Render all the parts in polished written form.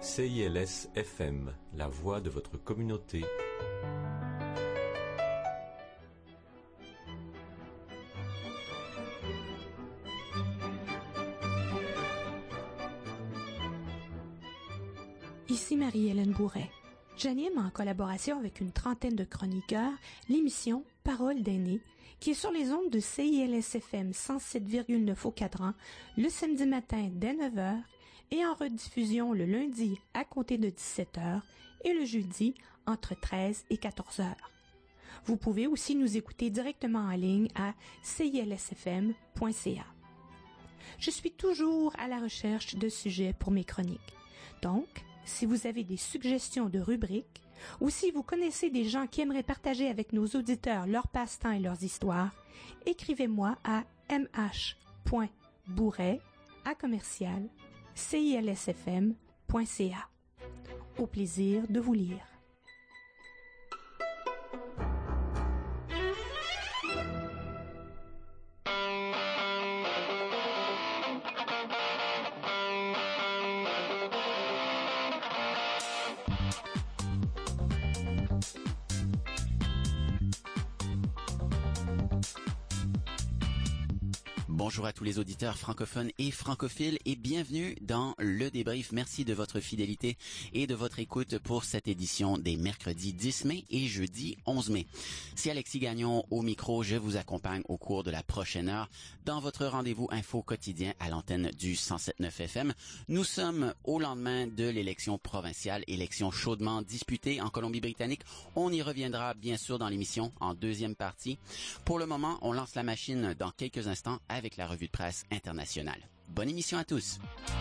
CILS FM, la voix de votre communauté. Ici Marie-Hélène Bourret. J'anime en collaboration avec une trentaine de chroniqueurs l'émission Parole d'aînés, qui est sur les ondes de CILS FM 107,9 au cadran le samedi matin dès 9h et en rediffusion le lundi à compter de 17h et le jeudi entre 13 et 14h. Vous pouvez aussi nous écouter directement en ligne à cilsfm.ca. Je suis toujours à la recherche de sujets pour mes chroniques. Donc, si vous avez des suggestions de rubriques ou si vous connaissez des gens qui aimeraient partager avec nos auditeurs leurs passe-temps et leurs histoires, écrivez-moi à mh.bourret@cilsfm.ca. Au plaisir de vous lire. Bonjour à tous les auditeurs francophones et francophiles et bienvenue dans Le Débrief. Merci de votre fidélité et de votre écoute pour cette édition des mercredis 10 mai et jeudi 11 mai. C'est Alexis Gagnon au micro. Je vous accompagne au cours de la prochaine heure dans votre rendez-vous info quotidien à l'antenne du 107.9 FM. Nous sommes au lendemain de l'élection provinciale, élection chaudement disputée en Colombie-Britannique. On y reviendra bien sûr dans l'émission en deuxième partie. Pour le moment, on lance la machine dans quelques instants avec la revue de presse internationale. Bonne émission à tous.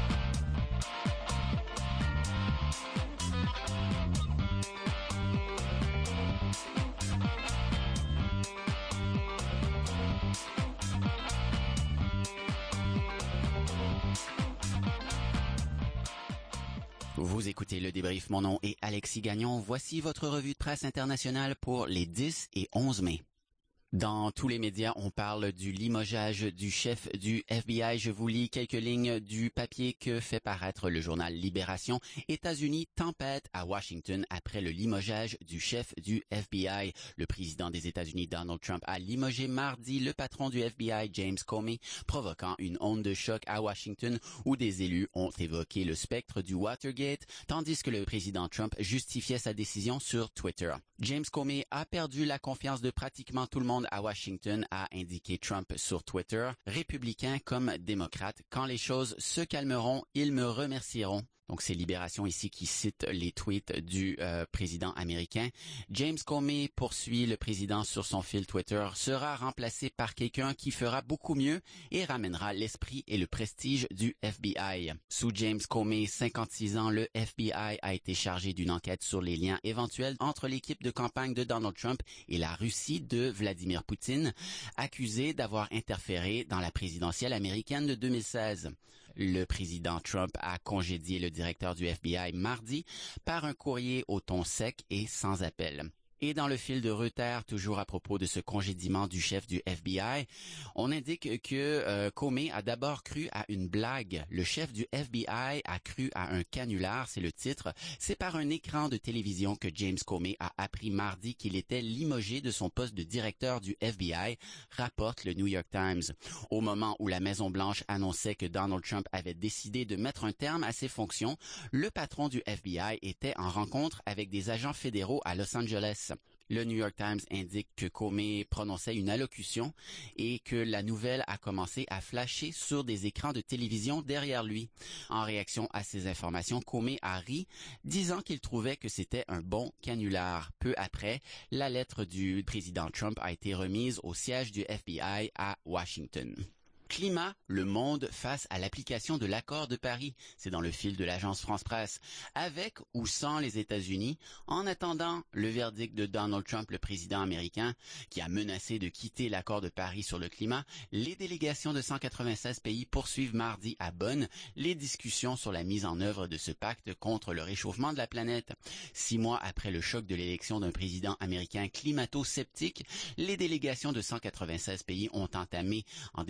Vous écoutez Le Débrief, mon nom est Alexis Gagnon. Voici votre revue de presse internationale pour les 10 et 11 mai. Dans tous les médias, on parle du limogeage du chef du FBI. Je vous lis quelques lignes du papier que fait paraître le journal Libération. États-Unis, tempête à Washington après le limogeage du chef du FBI. Le président des États-Unis, Donald Trump, a limogé mardi le patron du FBI, James Comey, provoquant une onde de choc à Washington où des élus ont évoqué le spectre du Watergate, tandis que le président Trump justifiait sa décision sur Twitter. James Comey a perdu la confiance de pratiquement tout le monde à Washington, a indiqué Trump sur Twitter. Républicain comme démocrate, quand les choses se calmeront, ils me remercieront. Donc c'est Libération ici qui cite les tweets du président américain. James Comey, poursuit le président sur son fil Twitter, sera remplacé par quelqu'un qui fera beaucoup mieux et ramènera l'esprit et le prestige du FBI. Sous James Comey, 56 ans, le FBI a été chargé d'une enquête sur les liens éventuels entre l'équipe de campagne de Donald Trump et la Russie de Vladimir Poutine, accusé d'avoir interféré dans la présidentielle américaine de 2016. Le président Trump a congédié le directeur du FBI mardi par un courrier au ton sec et sans appel. Et dans le fil de Reuters, toujours à propos de ce congédiement du chef du FBI, on indique que Comey a d'abord cru à une blague. Le chef du FBI a cru à un canular, c'est le titre. C'est par un écran de télévision que James Comey a appris mardi qu'il était limogé de son poste de directeur du FBI, rapporte le New York Times. Au moment où la Maison-Blanche annonçait que Donald Trump avait décidé de mettre un terme à ses fonctions, le patron du FBI était en rencontre avec des agents fédéraux à Los Angeles. Le New York Times indique que Comey prononçait une allocution et que la nouvelle a commencé à flasher sur des écrans de télévision derrière lui. En réaction à ces informations, Comey a ri, disant qu'il trouvait que c'était un bon canular. Peu après, la lettre du président Trump a été remise au siège du FBI à Washington. Climat, le monde face à l'application de l'accord de Paris. C'est dans le fil de l'agence France-Presse. Avec ou sans les États-Unis, en attendant le verdict de Donald Trump, le président américain, qui a menacé de quitter l'accord de Paris sur le climat, les délégations de 196 pays poursuivent mardi à Bonn les discussions sur la mise en œuvre de ce pacte contre le réchauffement de la planète. 6 mois après le choc de l'élection d'un président américain climato-sceptique, les délégations de 196 pays ont entamé en début de semaine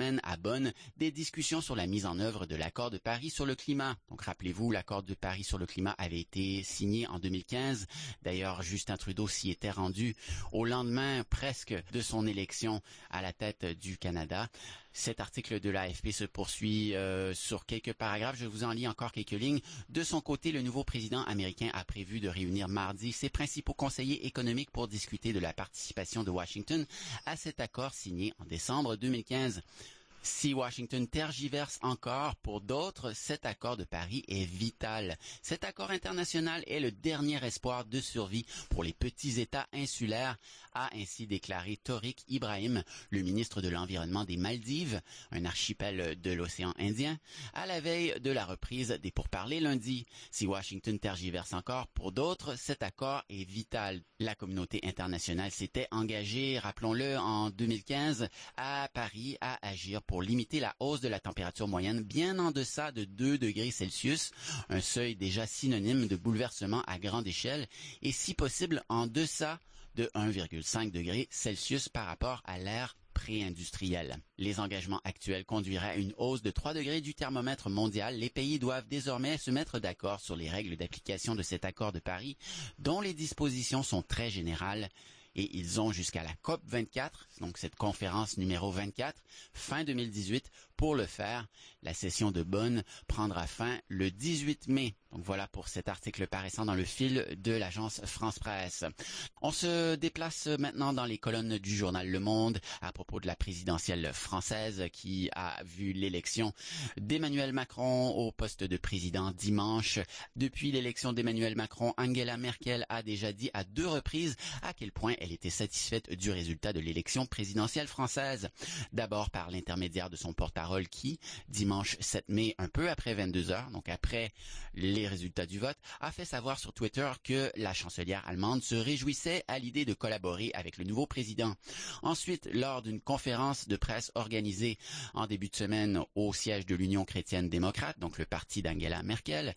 semaine à Bonn des discussions sur la mise en œuvre de l'accord de Paris sur le climat. Donc rappelez-vous, l'accord de Paris sur le climat avait été signé en 2015. D'ailleurs, Justin Trudeau s'y était rendu au lendemain presque de son élection à la tête du Canada. Cet article de l'AFP se poursuit sur quelques paragraphes. Je vous en lis encore quelques lignes. De son côté, le nouveau président américain a prévu de réunir mardi ses principaux conseillers économiques pour discuter de la participation de Washington à cet accord signé en décembre 2015. Si Washington tergiverse encore, pour d'autres, cet accord de Paris est vital. Cet accord international est le dernier espoir de survie pour les petits États insulaires, a ainsi déclaré Tariq Ibrahim, le ministre de l'Environnement des Maldives, un archipel de l'océan Indien, à la veille de la reprise des pourparlers lundi. Si Washington tergiverse encore, pour d'autres, cet accord est vital. La communauté internationale s'était engagée, rappelons-le, en 2015 à Paris à agir pour limiter la hausse de la température moyenne bien en deçà de 2 degrés Celsius, un seuil déjà synonyme de bouleversement à grande échelle et si possible en deçà de 1,5 degrés Celsius par rapport à l'ère pré-industrielle. Les engagements actuels conduiraient à une hausse de 3 degrés du thermomètre mondial. Les pays doivent désormais se mettre d'accord sur les règles d'application de cet accord de Paris, dont les dispositions sont très générales. Et ils ont jusqu'à la COP 24, donc cette conférence numéro 24, fin 2018, pour le faire. La session de Bonn prendra fin le 18 mai. Donc voilà pour cet article paraissant dans le fil de l'agence France Presse. On se déplace maintenant dans les colonnes du journal Le Monde à propos de la présidentielle française qui a vu l'élection d'Emmanuel Macron au poste de président dimanche. Depuis l'élection d'Emmanuel Macron, Angela Merkel a déjà dit à 2 reprises à quel point elle était satisfaite du résultat de l'élection présidentielle française. D'abord par l'intermédiaire de son porte-parole qui, dimanche 7 mai, un peu après 22h, donc après les résultats du vote, a fait savoir sur Twitter que la chancelière allemande se réjouissait à l'idée de collaborer avec le nouveau président. Ensuite, lors d'une conférence de presse organisée en début de semaine au siège de l'Union chrétienne démocrate, donc le parti d'Angela Merkel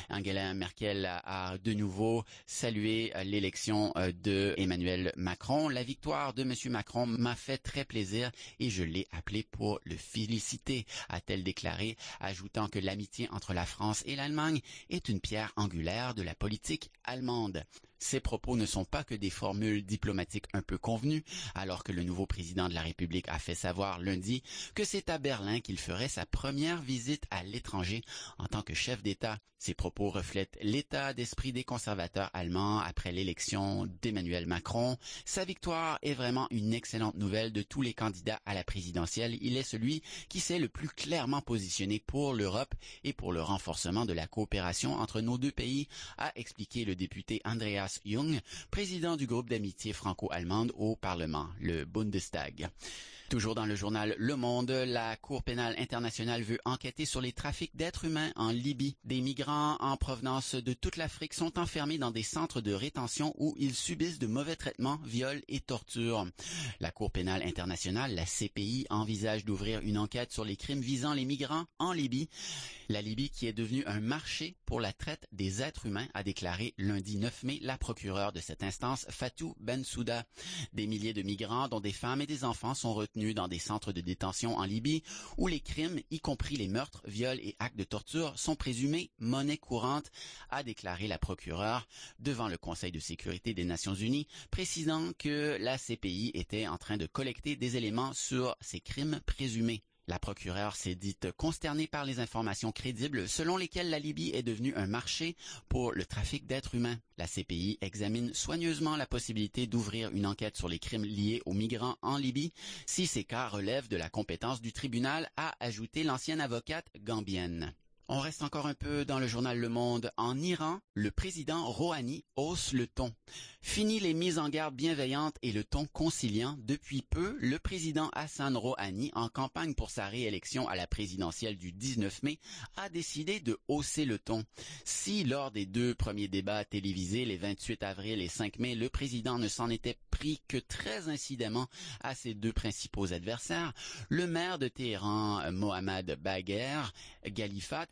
a de nouveau salué l'élection de Emmanuel Macron. La victoire de M. Macron m'a fait très plaisir et je l'ai appelé pour le féliciter, a-t-elle déclaré, ajoutant que l'amitié entre la France et l'Allemagne est une pierre angulaire de la politique allemande. Ces propos ne sont pas que des formules diplomatiques un peu convenues, alors que le nouveau président de la République a fait savoir lundi que c'est à Berlin qu'il ferait sa première visite à l'étranger en tant que chef d'État. Ces propos reflètent l'état d'esprit des conservateurs allemands après l'élection d'Emmanuel Macron. Sa victoire est vraiment une excellente nouvelle de tous les candidats à la présidentielle. Il est celui qui s'est le plus clairement positionné pour l'Europe et pour le renforcement de la coopération entre nos deux pays, a expliqué le député Andreas Jung, président du groupe d'amitié franco-allemande au Parlement, le Bundestag. Toujours dans le journal Le Monde, la Cour pénale internationale veut enquêter sur les trafics d'êtres humains en Libye. Des migrants en provenance de toute l'Afrique sont enfermés dans des centres de rétention où ils subissent de mauvais traitements, viols et tortures. La Cour pénale internationale, la CPI, envisage d'ouvrir une enquête sur les crimes visant les migrants en Libye. La Libye qui est devenue un marché pour la traite des êtres humains, a déclaré lundi 9 mai la procureure de cette instance, Fatou Bensouda. Des milliers de migrants, dont des femmes et des enfants, sont retenus dans des centres de détention en Libye où les crimes, y compris les meurtres, viols et actes de torture, sont présumés monnaie courante, a déclaré la procureure devant le Conseil de sécurité des Nations Unies, précisant que la CPI était en train de collecter des éléments sur ces crimes présumés. La procureure s'est dite consternée par les informations crédibles selon lesquelles la Libye est devenue un marché pour le trafic d'êtres humains. La CPI examine soigneusement la possibilité d'ouvrir une enquête sur les crimes liés aux migrants en Libye si ces cas relèvent de la compétence du tribunal, a ajouté l'ancienne avocate gambienne. On reste encore un peu dans le journal Le Monde. En Iran, le président Rouhani hausse le ton. Fini les mises en garde bienveillantes et le ton conciliant. Depuis peu, le président Hassan Rouhani, en campagne pour sa réélection à la présidentielle du 19 mai, a décidé de hausser le ton. Si, lors des 2 premiers débats télévisés, les 28 avril et 5 mai, le président ne s'en était pris que très incidemment à ses 2 principaux adversaires, le maire de Téhéran, Mohammad Bagher Ghalifat,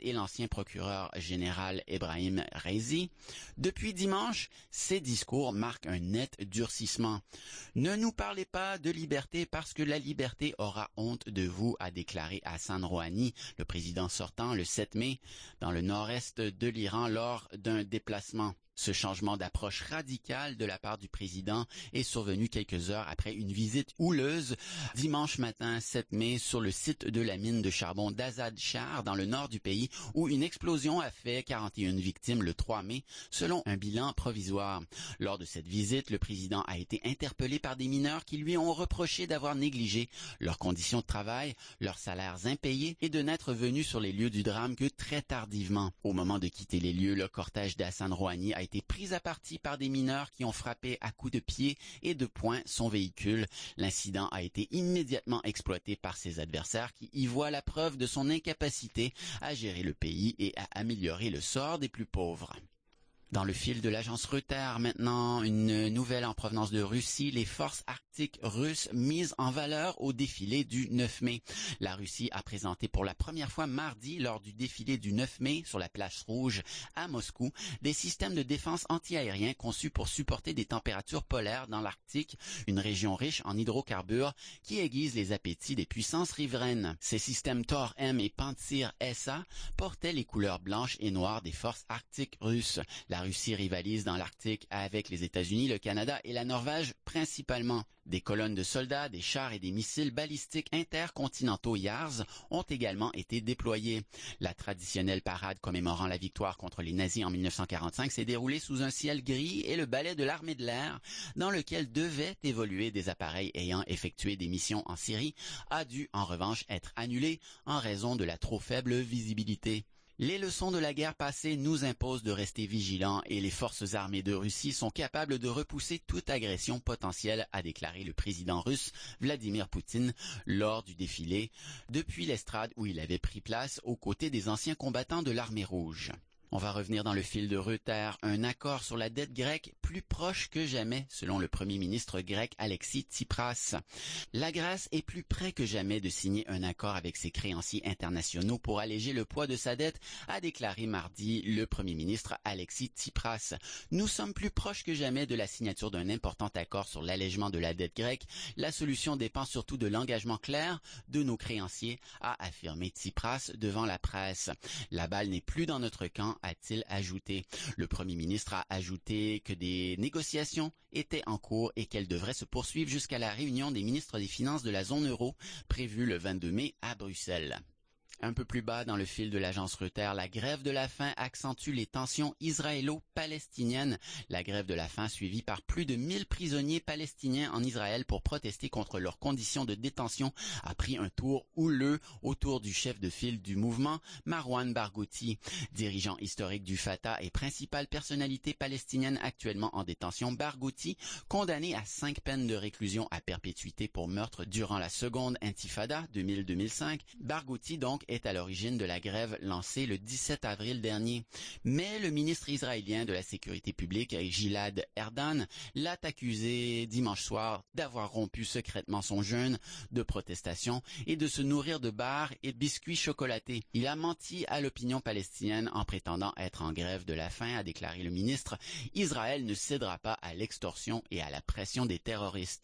et l'ancien procureur général Ebrahim Raisi. Depuis dimanche, ces discours marquent un net durcissement. Ne nous parlez pas de liberté parce que la liberté aura honte de vous, a déclaré Hassan Rouhani, le président sortant, le 7 mai, dans le nord-est de l'Iran lors d'un déplacement. Ce changement d'approche radicale de la part du président est survenu quelques heures après une visite houleuse dimanche matin 7 mai sur le site de la mine de charbon d'Azad Shah dans le nord du pays où une explosion a fait 41 victimes le 3 mai selon un bilan provisoire. Lors de cette visite, le président a été interpellé par des mineurs qui lui ont reproché d'avoir négligé leurs conditions de travail, leurs salaires impayés et de n'être venu sur les lieux du drame que très tardivement. Au moment de quitter les lieux, le cortège d'Hassan Rouhani a été pris à partie par des mineurs qui ont frappé à coups de pied et de poing son véhicule. L'incident a été immédiatement exploité par ses adversaires qui y voient la preuve de son incapacité à gérer le pays et à améliorer le sort des plus pauvres. Dans le fil de l'agence Reuters, maintenant, une nouvelle en provenance de Russie, les forces arctiques russes mises en valeur au défilé du 9 mai. La Russie a présenté pour la première fois mardi, lors du défilé du 9 mai sur la place rouge à Moscou, des systèmes de défense anti-aériens conçus pour supporter des températures polaires dans l'Arctique, une région riche en hydrocarbures qui aiguise les appétits des puissances riveraines. Ces systèmes Thor-M et Pantsir-SA portaient les couleurs blanches et noires des forces arctiques russes. La Russie rivalise dans l'Arctique avec les États-Unis, le Canada et la Norvège principalement. Des colonnes de soldats, des chars et des missiles balistiques intercontinentaux YARS ont également été déployés. La traditionnelle parade commémorant la victoire contre les nazis en 1945 s'est déroulée sous un ciel gris et le ballet de l'armée de l'air, dans lequel devaient évoluer des appareils ayant effectué des missions en Syrie, a dû en revanche être annulé en raison de la trop faible visibilité. Les leçons de la guerre passée nous imposent de rester vigilants et les forces armées de Russie sont capables de repousser toute agression potentielle, a déclaré le président russe Vladimir Poutine lors du défilé, depuis l'estrade où il avait pris place aux côtés des anciens combattants de l'armée rouge. On va revenir dans le fil de Reuters. Un accord sur la dette grecque plus proche que jamais, selon le premier ministre grec Alexis Tsipras. La Grèce est plus près que jamais de signer un accord avec ses créanciers internationaux pour alléger le poids de sa dette, a déclaré mardi le premier ministre Alexis Tsipras. Nous sommes plus proches que jamais de la signature d'un important accord sur l'allègement de la dette grecque. La solution dépend surtout de l'engagement clair de nos créanciers, a affirmé Tsipras devant la presse. La balle n'est plus dans notre camp, a-t-il ajouté. Le premier ministre a ajouté que des négociations étaient en cours et qu'elles devraient se poursuivre jusqu'à la réunion des ministres des Finances de la zone euro prévue le 22 mai à Bruxelles. Un peu plus bas dans le fil de l'agence Reuters, la grève de la faim accentue les tensions israélo-palestiniennes. La grève de la faim suivie par plus de 1000 prisonniers palestiniens en Israël pour protester contre leurs conditions de détention a pris un tour houleux autour du chef de file du mouvement, Marwan Barghouti, dirigeant historique du Fatah et principale personnalité palestinienne actuellement en détention. Barghouti, condamné à 5 peines de réclusion à perpétuité pour meurtre durant la seconde intifada 2000-2005. Barghouti donc est à l'origine de la grève lancée le 17 avril dernier. Mais le ministre israélien de la Sécurité publique, Gilad Erdan, l'a accusé dimanche soir d'avoir rompu secrètement son jeûne de protestation et de se nourrir de bars et de biscuits chocolatés. Il a menti à l'opinion palestinienne en prétendant être en grève de la faim, a déclaré le ministre. Israël ne cédera pas à l'extorsion et à la pression des terroristes.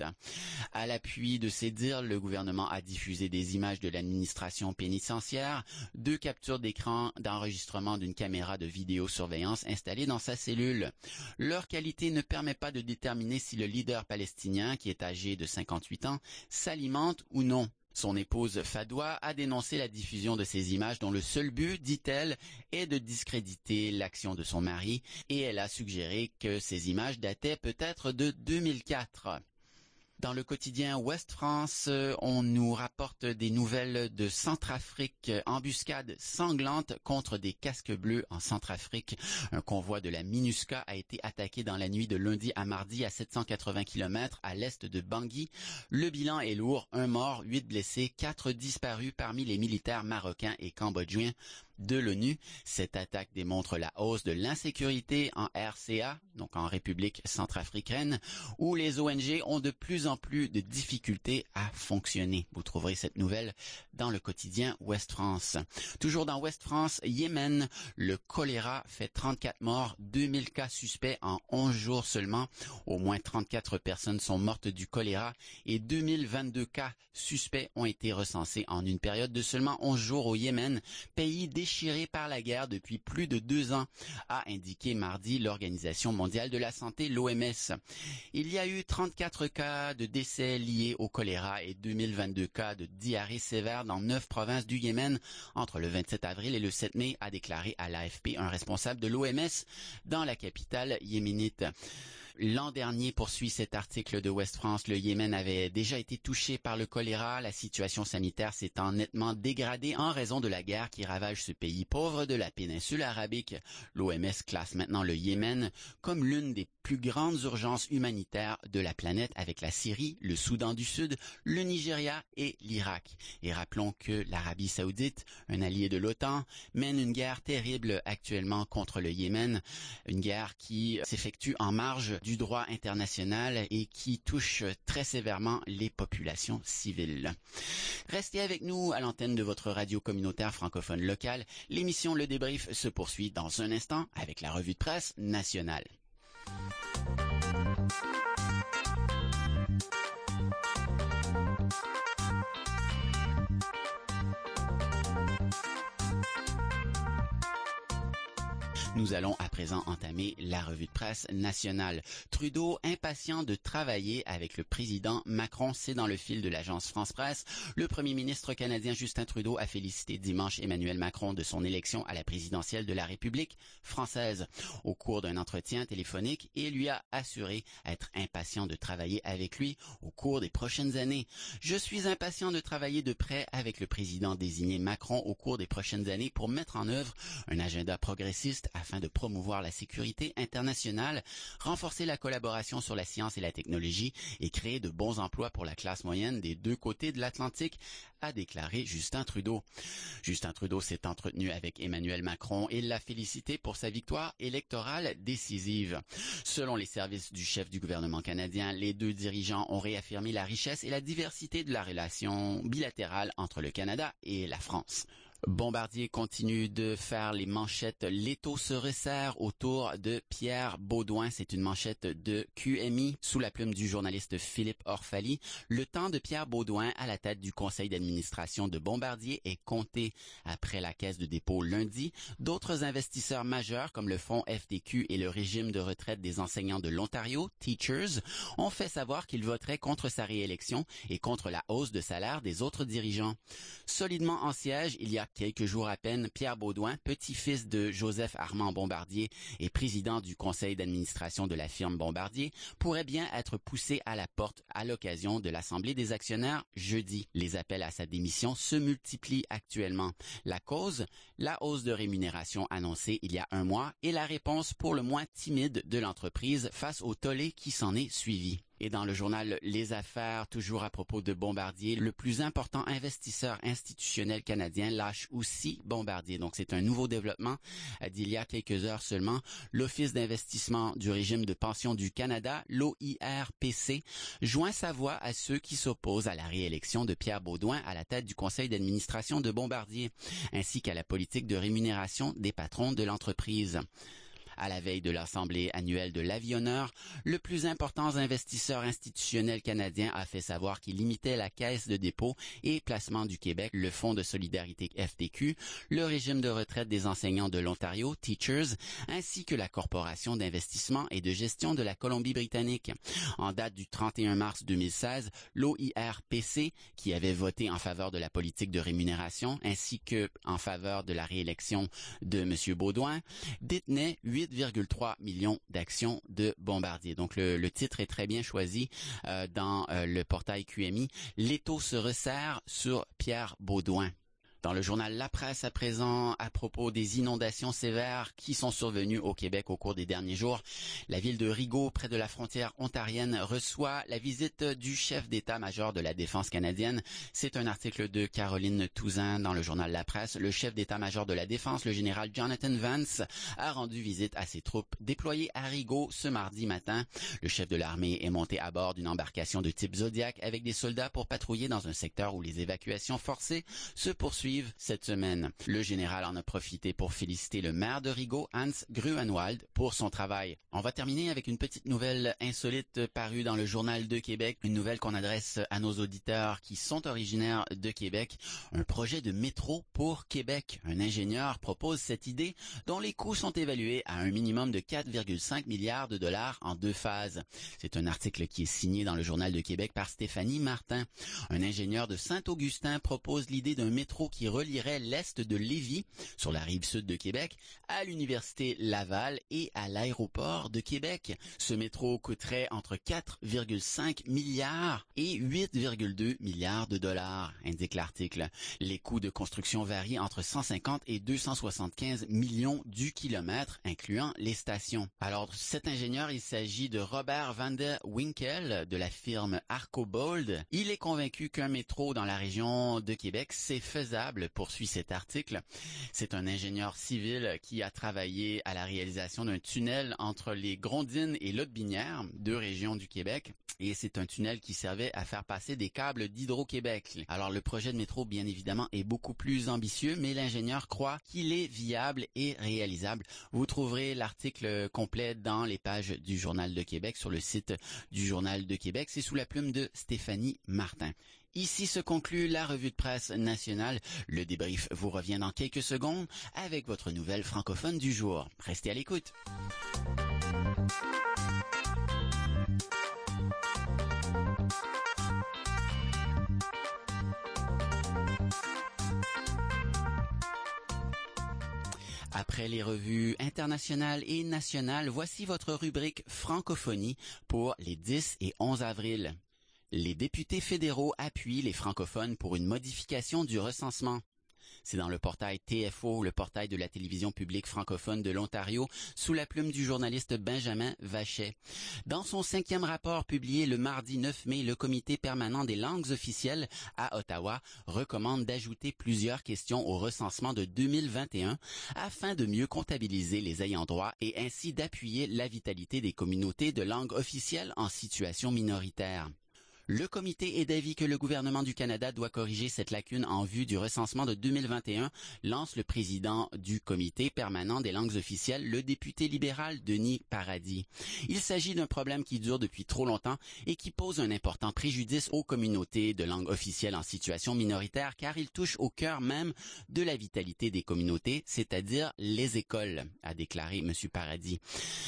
À l'appui de ces dires, le gouvernement a diffusé des images de l'administration pénitentiaire, 2 captures d'écran d'enregistrement d'une caméra de vidéosurveillance installée dans sa cellule. Leur qualité ne permet pas de déterminer si le leader palestinien, qui est âgé de 58 ans, s'alimente ou non. Son épouse Fadoua a dénoncé la diffusion de ces images dont le seul but, dit-elle, est de discréditer l'action de son mari et elle a suggéré que ces images dataient peut-être de 2004. Dans le quotidien Ouest France, on nous rapporte des nouvelles de Centrafrique. Embuscade sanglante contre des casques bleus en Centrafrique. Un convoi de la MINUSCA a été attaqué dans la nuit de lundi à mardi à 780 km à l'est de Bangui. Le bilan est lourd, 1 mort, 8 blessés, 4 disparus parmi les militaires marocains et cambodgiens. de l'ONU. Cette attaque démontre la hausse de l'insécurité en RCA, donc en République centrafricaine, où les ONG ont de plus en plus de difficultés à fonctionner. Vous trouverez cette nouvelle dans le quotidien Ouest France. Toujours dans Ouest France, Yémen, le choléra fait 34 morts, 2000 cas suspects en 11 jours seulement. Au moins 34 personnes sont mortes du choléra et 2022 cas suspects ont été recensés en une période de seulement 11 jours au Yémen, pays déchiré par la guerre depuis plus de 2 ans, a indiqué mardi l'Organisation mondiale de la santé, l'OMS. Il y a eu 34 cas de décès liés au choléra et 2022 cas de diarrhée sévère dans 9 provinces du Yémen entre le 27 avril et le 7 mai, a déclaré à l'AFP un responsable de l'OMS dans la capitale yéménite. L'an dernier, poursuit cet article de Ouest France, le Yémen avait déjà été touché par le choléra, la situation sanitaire s'étant nettement dégradée en raison de la guerre qui ravage ce pays pauvre de la péninsule arabique. L'OMS classe maintenant le Yémen comme l'une des plus grandes urgences humanitaires de la planète avec la Syrie, le Soudan du Sud, le Nigeria et l'Irak. Et rappelons que l'Arabie Saoudite, un allié de l'OTAN, mène une guerre terrible actuellement contre le Yémen, une guerre qui s'effectue en marge du droit international et qui touche très sévèrement les populations civiles. Restez avec nous à l'antenne de votre radio communautaire francophone locale. L'émission Le Débrief se poursuit dans un instant avec la revue de presse nationale. Nous allons à présent entamer la revue de presse nationale. Trudeau, impatient de travailler avec le président Macron, c'est dans le fil de l'agence France-Presse. Le premier ministre canadien Justin Trudeau a félicité dimanche Emmanuel Macron de son élection à la présidentielle de la République française au cours d'un entretien téléphonique et lui a assuré être impatient de travailler avec lui au cours des prochaines années. Je suis impatient de travailler de près avec le président désigné Macron au cours des prochaines années pour mettre en œuvre un agenda progressiste afin de promouvoir la sécurité internationale, renforcer la collaboration sur la science et la technologie et créer de bons emplois pour la classe moyenne des deux côtés de l'Atlantique, a déclaré Justin Trudeau. Justin Trudeau s'est entretenu avec Emmanuel Macron et l'a félicité pour sa victoire électorale décisive. Selon les services du chef du gouvernement canadien, les deux dirigeants ont réaffirmé la richesse et la diversité de la relation bilatérale entre le Canada et la France. Bombardier continue de faire les manchettes. L'étau se resserre autour de Pierre Beaudoin. C'est une manchette de QMI sous la plume du journaliste Philippe Orphalie. Le temps de Pierre Beaudoin à la tête du conseil d'administration de Bombardier est compté. Après la caisse de dépôt lundi, d'autres investisseurs majeurs comme le fonds FTQ et le régime de retraite des enseignants de l'Ontario, Teachers, ont fait savoir qu'ils voteraient contre sa réélection et contre la hausse de salaire des autres dirigeants. Solidement en siège, il y a quelques jours à peine, Pierre Beaudoin, petit-fils de Joseph Armand Bombardier et président du conseil d'administration de la firme Bombardier, pourrait bien être poussé à la porte à l'occasion de l'Assemblée des actionnaires jeudi. Les appels à sa démission se multiplient actuellement. La cause, la hausse de rémunération annoncée il y a un mois et la réponse pour le moins timide de l'entreprise face au tollé qui s'en est suivi. Et dans le journal Les Affaires, toujours à propos de Bombardier, le plus important investisseur institutionnel canadien lâche aussi Bombardier. Donc c'est un nouveau développement d'il y a quelques heures seulement. L'Office d'investissement du régime de pension du Canada, l'OIRPC, joint sa voix à ceux qui s'opposent à la réélection de Pierre Beaudoin à la tête du conseil d'administration de Bombardier, ainsi qu'à la politique de rémunération des patrons de l'entreprise. À la veille de l'Assemblée annuelle de l'Avionneur, le plus important investisseur institutionnel canadien a fait savoir qu'il limitait la Caisse de dépôt et placement du Québec, le Fonds de solidarité FTQ, le régime de retraite des enseignants de l'Ontario, Teachers, ainsi que la Corporation d'investissement et de gestion de la Colombie-Britannique. En date du 31 mars 2016, l'OIRPC, qui avait voté en faveur de la politique de rémunération ainsi que en faveur de la réélection de M. Beaudoin, détenait 8,3 millions d'actions de Bombardier. Donc le titre est très bien choisi dans le portail QMI. L'étau se resserre sur Pierre Beaudoin. Dans le journal La Presse à présent, à propos des inondations sévères qui sont survenues au Québec au cours des derniers jours, la ville de Rigaud, près de la frontière ontarienne, reçoit la visite du chef d'état-major de la Défense canadienne. C'est un article de Caroline Touzin dans le journal La Presse. Le chef d'état-major de la Défense, le général Jonathan Vance, a rendu visite à ses troupes déployées à Rigaud ce mardi matin. Le chef de l'armée est monté à bord d'une embarcation de type Zodiac avec des soldats pour patrouiller dans un secteur où les évacuations forcées se poursuivent cette semaine. Le général en a profité pour féliciter le maire de Rigaud, Hans Gruenwald, pour son travail. On va terminer avec une petite nouvelle insolite parue dans le Journal de Québec, une nouvelle qu'on adresse à nos auditeurs qui sont originaires de Québec. Un projet de métro pour Québec. Un ingénieur propose cette idée dont les coûts sont évalués à un minimum de 4,5 milliards de dollars en 2 phases. C'est un article qui est signé dans le Journal de Québec par Stéphanie Martin. Un ingénieur de Saint-Augustin propose l'idée d'un métro qui relierait l'est de Lévis, sur la rive sud de Québec, à l'Université Laval et à l'aéroport de Québec. Ce métro coûterait entre 4,5 milliards et 8,2 milliards de dollars, indique l'article. Les coûts de construction varient entre 150 et 275 millions du kilomètre, incluant les stations. Alors, cet ingénieur, il s'agit de Robert Van der Winkel de la firme Arcobold. Il est convaincu qu'un métro dans la région de Québec, c'est faisable, poursuit cet article. C'est un ingénieur civil qui a travaillé à la réalisation d'un tunnel entre les Grondines et Lotbinière, 2 régions du Québec. Et c'est un tunnel qui servait à faire passer des câbles d'Hydro-Québec. Alors le projet de métro, bien évidemment, est beaucoup plus ambitieux, mais l'ingénieur croit qu'il est viable et réalisable. Vous trouverez l'article complet dans les pages du Journal de Québec, sur le site du Journal de Québec. C'est sous la plume de Stéphanie Martin. Ici se conclut la revue de presse nationale. Le débrief vous revient dans quelques secondes avec votre nouvelle francophone du jour. Restez à l'écoute. Après les revues internationales et nationales, voici votre rubrique francophonie pour les 10 et 11 avril. Les députés fédéraux appuient les francophones pour une modification du recensement. C'est dans le portail TFO, le portail de la télévision publique francophone de l'Ontario, sous la plume du journaliste Benjamin Vachet. Dans son 5e rapport publié le mardi 9 mai, le comité permanent des langues officielles à Ottawa recommande d'ajouter plusieurs questions au recensement de 2021 afin de mieux comptabiliser les ayants droit et ainsi d'appuyer la vitalité des communautés de langue officielle en situation minoritaire. Le comité est d'avis que le gouvernement du Canada doit corriger cette lacune en vue du recensement de 2021, lance le président du comité permanent des langues officielles, le député libéral Denis Paradis. Il s'agit d'un problème qui dure depuis trop longtemps et qui pose un important préjudice aux communautés de langue officielle en situation minoritaire car il touche au cœur même de la vitalité des communautés, c'est-à-dire les écoles, a déclaré M. Paradis.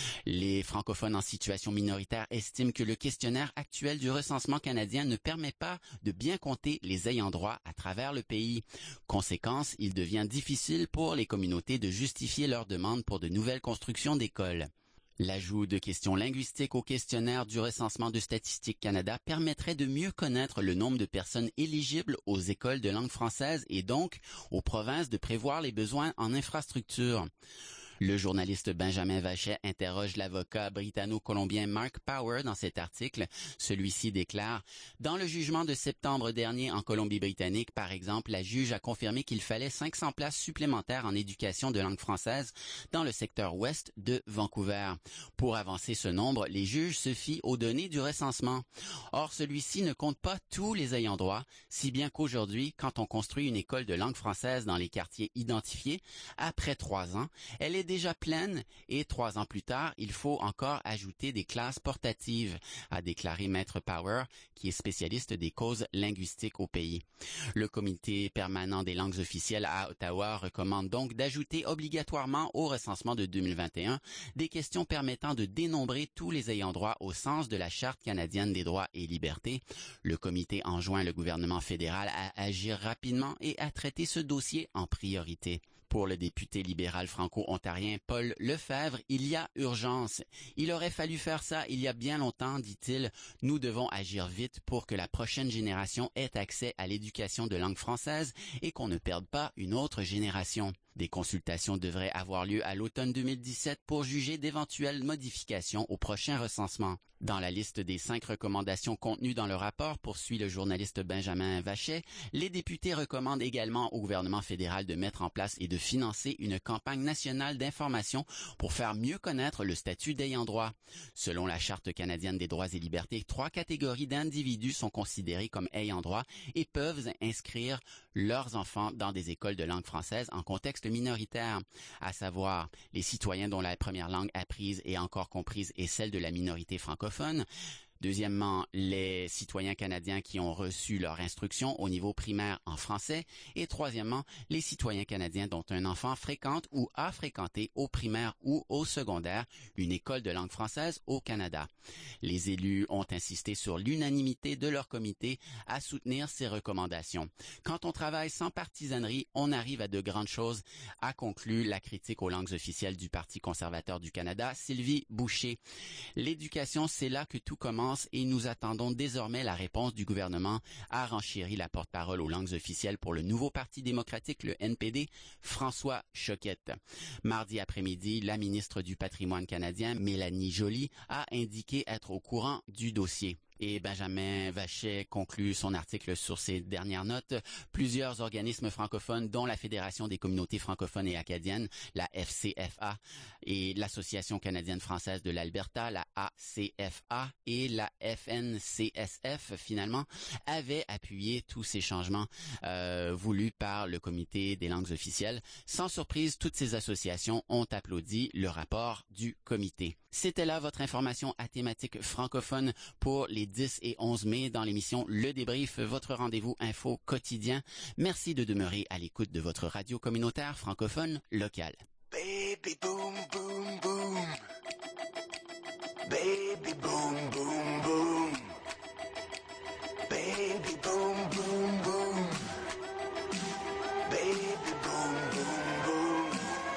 Les francophones en situation minoritaire estiment que le questionnaire actuel du recensement canadien ne permet pas de bien compter les ayants droit à travers le pays. Conséquence, il devient difficile pour les communautés de justifier leurs demandes pour de nouvelles constructions d'écoles. L'ajout de questions linguistiques au questionnaire du recensement de Statistique Canada permettrait de mieux connaître le nombre de personnes éligibles aux écoles de langue française et donc aux provinces de prévoir les besoins en infrastructure. Le journaliste Benjamin Vachet interroge l'avocat britanno-colombien Mark Power dans cet article. Celui-ci déclare « Dans le jugement de septembre dernier en Colombie-Britannique, par exemple, la juge a confirmé qu'il fallait 500 places supplémentaires en éducation de langue française dans le secteur ouest de Vancouver. Pour avancer ce nombre, les juges se fient aux données du recensement. Or, celui-ci ne compte pas tous les ayants droit, si bien qu'aujourd'hui, quand on construit une école de langue française dans les quartiers identifiés, après 3 ans, elle est déjà pleine et 3 ans plus tard, il faut encore ajouter des classes portatives, a déclaré Maître Power, qui est spécialiste des causes linguistiques au pays. Le comité permanent des langues officielles à Ottawa recommande donc d'ajouter obligatoirement au recensement de 2021 des questions permettant de dénombrer tous les ayants droit au sens de la Charte canadienne des droits et libertés. Le comité enjoint le gouvernement fédéral à agir rapidement et à traiter ce dossier en priorité. Pour le député libéral franco-ontarien Paul Lefebvre, il y a urgence. Il aurait fallu faire ça il y a bien longtemps, dit-il. Nous devons agir vite pour que la prochaine génération ait accès à l'éducation de langue française et qu'on ne perde pas une autre génération. Des consultations devraient avoir lieu à l'automne 2017 pour juger d'éventuelles modifications au prochain recensement. Dans la liste des 5 recommandations contenues dans le rapport, poursuit le journaliste Benjamin Vachet, les députés recommandent également au gouvernement fédéral de mettre en place et de financer une campagne nationale d'information pour faire mieux connaître le statut d'ayant droit. Selon la Charte canadienne des droits et libertés, 3 catégories d'individus sont considérés comme ayant droit et peuvent inscrire leurs enfants dans des écoles de langue française en contexte minoritaire, à savoir les citoyens dont la première langue apprise et encore comprise est celle de la minorité francophone. Deuxièmement, les citoyens canadiens qui ont reçu leur instruction au niveau primaire en français. Et troisièmement, les citoyens canadiens dont un enfant fréquente ou a fréquenté au primaire ou au secondaire une école de langue française au Canada. Les élus ont insisté sur l'unanimité de leur comité à soutenir ces recommandations. Quand on travaille sans partisanerie, on arrive à de grandes choses, a conclu la critique aux langues officielles du Parti conservateur du Canada, Sylvie Boucher. L'éducation, c'est là que tout commence et nous attendons désormais la réponse du gouvernement, a renchéri la porte-parole aux langues officielles pour le nouveau Parti démocratique, le NPD, François Choquette. Mardi après-midi, la ministre du Patrimoine canadien, Mélanie Joly, a indiqué être au courant du dossier. Et Benjamin Vachet conclut son article sur ces dernières notes. Plusieurs organismes francophones, dont la Fédération des communautés francophones et acadiennes, la FCFA, et l'Association canadienne-française de l'Alberta, la ACFA, et la FNCSF, finalement, avaient appuyé tous ces changements voulus par le Comité des langues officielles. Sans surprise, toutes ces associations ont applaudi le rapport du comité. C'était là votre information à thématique francophone pour les 10 et 11 mai dans l'émission Le Débrief, votre rendez-vous info quotidien. Merci de demeurer à l'écoute de votre radio communautaire francophone locale. Baby boom boom boom. Baby boom boom boom. Baby boom boom boom. Baby boom boom boom.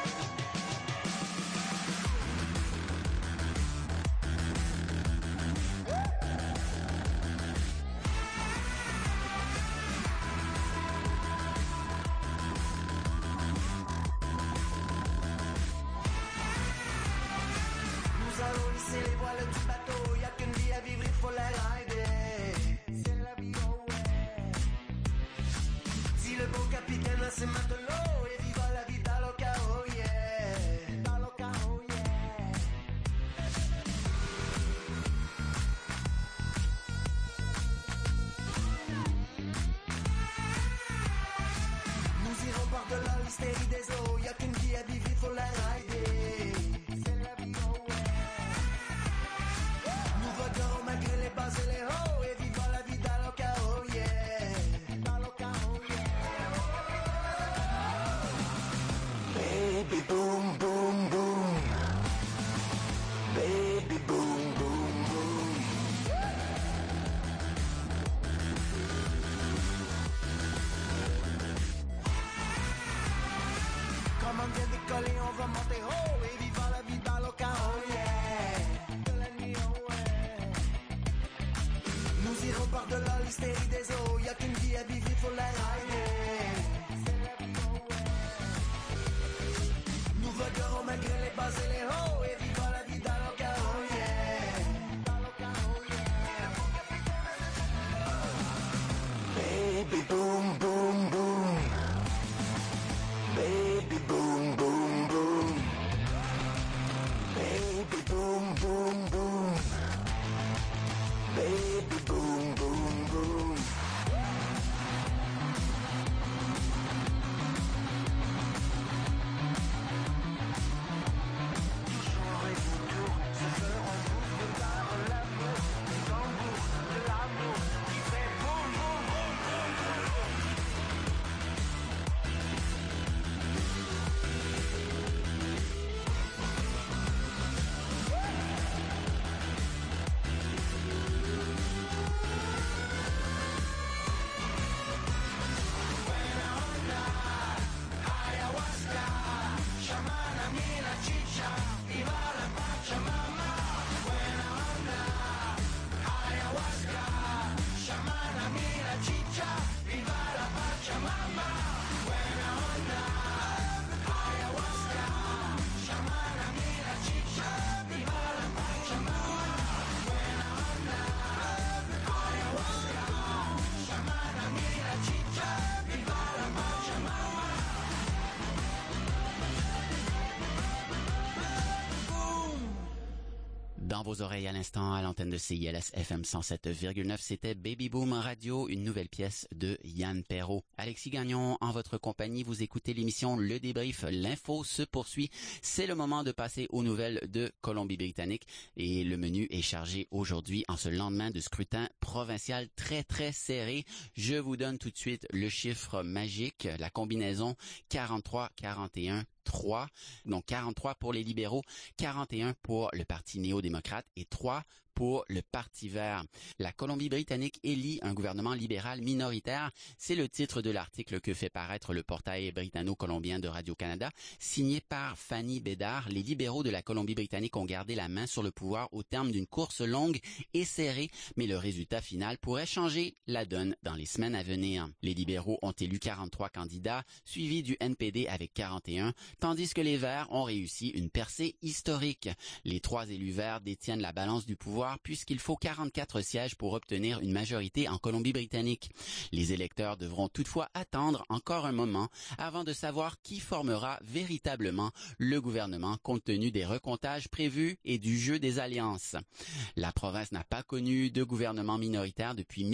C'est les voiles du bateau, y'a qu'une vie à vivre, il faut la rider. C'est la vie, oh ouais. Si le beau capitaine a ses matelots, et viva la vida loca, oh yeah. Vida loca, oh yeah. Nous irons par-delà l'hystérie des eaux, y'a qu'une vie à vivre, il faut la rider. C'est la vie, oh ouais. Malgré les bas et les hauts, et viva la vida loca, oh yeah. Vida loca, oh yeah. Baby boom boom boom. Baby boom boom boom. Comme on vient décoller, on va monter haut, et viva la vida loca, oh yeah. De la nuit, oh ouais. Nous irons par-delà l'hystérie des eaux, y'a qu'une vie à vivre, il faut la rider. C'est la vie, oh ouais. Nous voguerons malgré les bas et les hauts, et viva la vida loca, oh yeah. Vida loca, oh yeah. Baby boom boom boom. Baby boom boom boom. Baby boom boom boom. Baby boom boom boom. Dans vos oreilles à l'instant, à l'antenne de CILS FM 107,9, c'était Baby Boom Radio, une nouvelle pièce de Yann Perrault. Alexis Gagnon, en votre compagnie, vous écoutez l'émission Le Débrief. L'info se poursuit. C'est le moment de passer aux nouvelles de Colombie-Britannique et le menu est chargé aujourd'hui en ce lendemain de scrutin provincial très très serré. Je vous donne tout de suite le chiffre magique, la combinaison 43-41. 3, donc 43 pour les libéraux, 41 pour le Parti néo-démocrate et 3 pour le Parti vert. La Colombie-Britannique élit un gouvernement libéral minoritaire. C'est le titre de l'article que fait paraître le portail britanno-colombien de Radio-Canada, signé par Fanny Bédard. Les libéraux de la Colombie-Britannique ont gardé la main sur le pouvoir au terme d'une course longue et serrée, mais le résultat final pourrait changer la donne dans les semaines à venir. Les libéraux ont élu 43 candidats, suivis du NPD avec 41, tandis que les Verts ont réussi une percée historique. Les 3 élus verts détiennent la balance du pouvoir puisqu'il faut 44 sièges pour obtenir une majorité en Colombie-Britannique. Les électeurs devront toutefois attendre encore un moment avant de savoir qui formera véritablement le gouvernement compte tenu des recomptages prévus et du jeu des alliances. La province n'a pas connu de gouvernement minoritaire depuis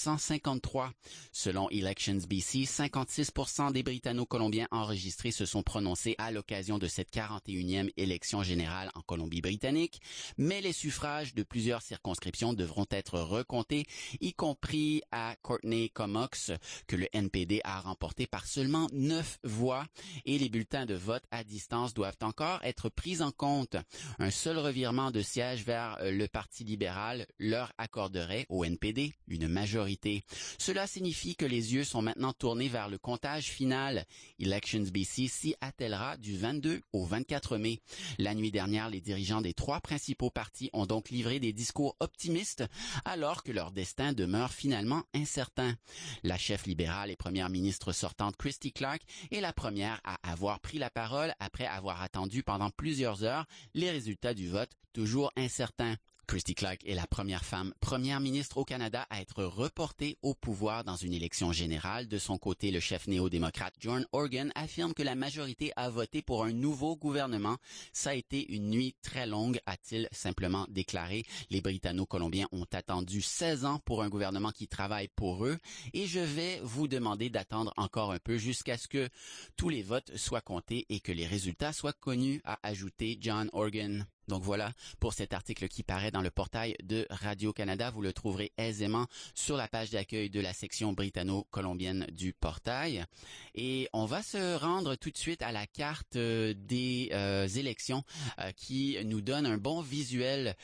1953. Selon Elections BC, 56% des Britanno-Colombiens enregistrés se sont prononcés à l'occasion de cette 41e élection générale en Colombie-Britannique, mais les suffrages de plusieurs circonscriptions devront être recomptés, y compris à Courtenay-Comox, que le NPD a remporté par seulement 9 voix, et les bulletins de vote à distance doivent encore être pris en compte. Un seul revirement de siège vers le Parti libéral leur accorderait au NPD une majorité. Cela signifie que les yeux sont maintenant tournés vers le comptage final. Elections BC s'y attellera du 22 au 24 mai. La nuit dernière, les dirigeants des 3 principaux partis ont donc livré des discours optimistes alors que leur destin demeure finalement incertain. La chef libérale et première ministre sortante Christy Clark est la première à avoir pris la parole après avoir attendu pendant plusieurs heures les résultats du vote toujours incertains. Christy Clark est la première femme première ministre au Canada à être reportée au pouvoir dans une élection générale. De son côté, le chef néo-démocrate John Horgan affirme que la majorité a voté pour un nouveau gouvernement. Ça a été une nuit très longue, a-t-il simplement déclaré. Les Britanno-Colombiens ont attendu 16 ans pour un gouvernement qui travaille pour eux et je vais vous demander d'attendre encore un peu jusqu'à ce que tous les votes soient comptés et que les résultats soient connus, a ajouté John Horgan. Donc voilà pour cet article qui paraît dans le portail de Radio-Canada. Vous le trouverez aisément sur la page d'accueil de la section britanno-colombienne du portail. Et on va se rendre tout de suite à la carte des élections qui nous donne un bon visuel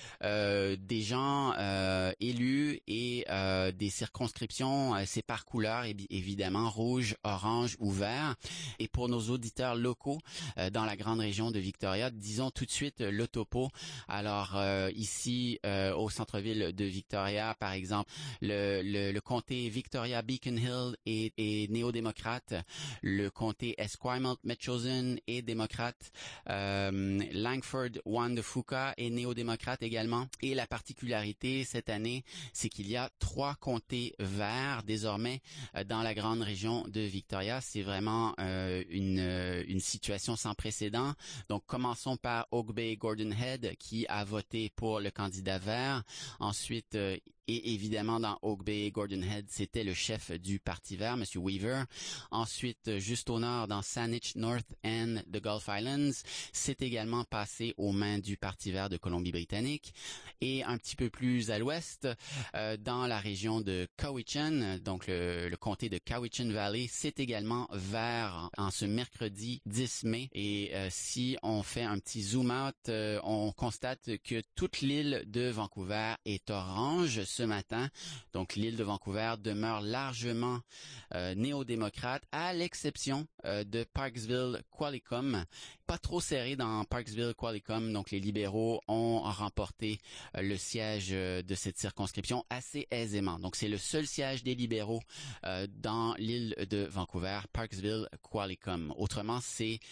des gens élus et des circonscriptions. C'est par couleur, évidemment, rouge, orange ou vert. Et pour nos auditeurs locaux dans la grande région de Victoria, disons tout de suite le topo. Alors ici au centre-ville de Victoria, par exemple, le comté Victoria-Beacon Hill est néo-démocrate, le comté Esquimalt-Metchosin est démocrate, Langford-Juan-de-Fuca est néo-démocrate également. Et la particularité cette année, c'est qu'il y a 3 comtés verts désormais dans la grande région de Victoria. C'est vraiment une situation sans précédent. Donc commençons par Oak Bay-Gordon Head qui a voté pour le candidat vert. Ensuite, et évidemment dans Oak Bay-Gordon Head, c'était le chef du Parti vert, M. Weaver. Ensuite, juste au nord, dans Saanich North End de Gulf Islands, c'est également passé aux mains du Parti vert de Colombie-Britannique. Et un petit peu plus à l'ouest, dans la région de Cowichan, donc le comté de Cowichan Valley, c'est également vert en ce mercredi 10 mai. Et si on fait un petit zoom out, on constate que toute l'île de Vancouver est orange ce matin. Donc l'île de Vancouver demeure largement néo-démocrate, à l'exception de Parksville-Qualicum. Pas trop serré dans Parksville-Qualicum, donc les libéraux ont remporté le siège de cette circonscription assez aisément. Donc c'est le seul siège des libéraux dans l'île de Vancouver, Parksville-Qualicum. Autrement, c'est